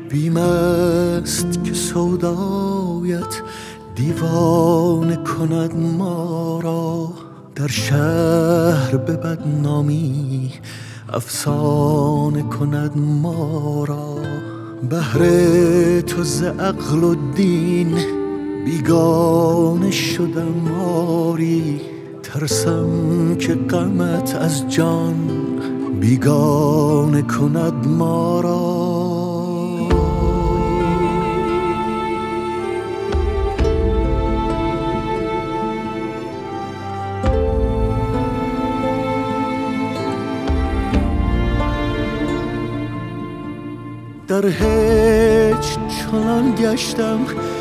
بیم است که سودایت دیوانه کند ما را، در شهر به بدنامی افسانه کند ما را. بهر تو ز عقل و دین بیگانه شدم آری، ترسم که غمت از جان بیگانه کند ما را. در هیچ چنان گشتم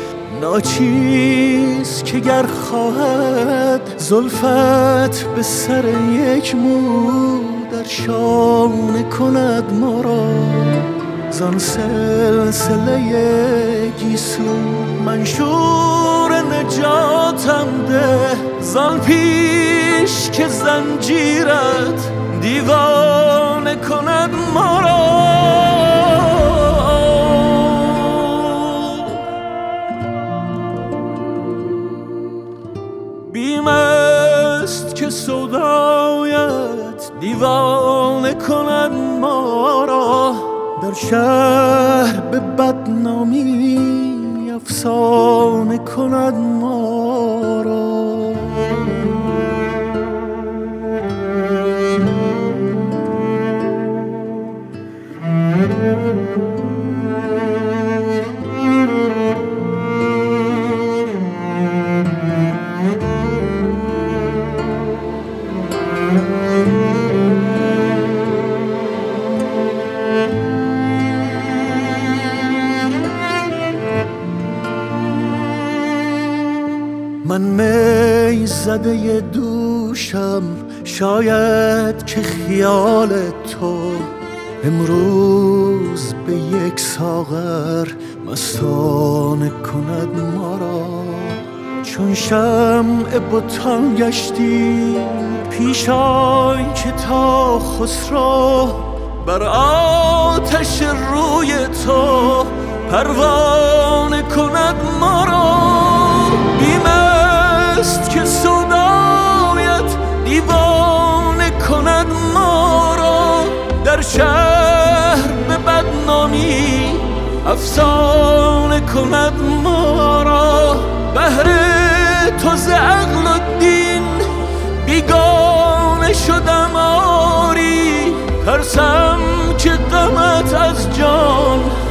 ناچیز که گر خواهد زلفت به سر یک مو در شانه کند ما را. زان سلسله گیسو منشور نجاتم ده، زان پیش که زنجیرت دیوانه کند ما را. بیم است که سودایت دیوانه کند ما را، در شهر به بدنامی افسانه کند ما را. من می زده دوشم، شاید که خیال تو امروز به یک ساغر مستانه کند ما را. چون شمع بتان گشتی پیش آی که تا خسرو بر آتش روی تو پروانه کند ما را. بیم است که سودایت دیوانه کند ما را، در شهر به بدنامی افسانه کند ما را. بهر تو ز عقل و دین بیگانه شدم آری، ترسم که غمت از جان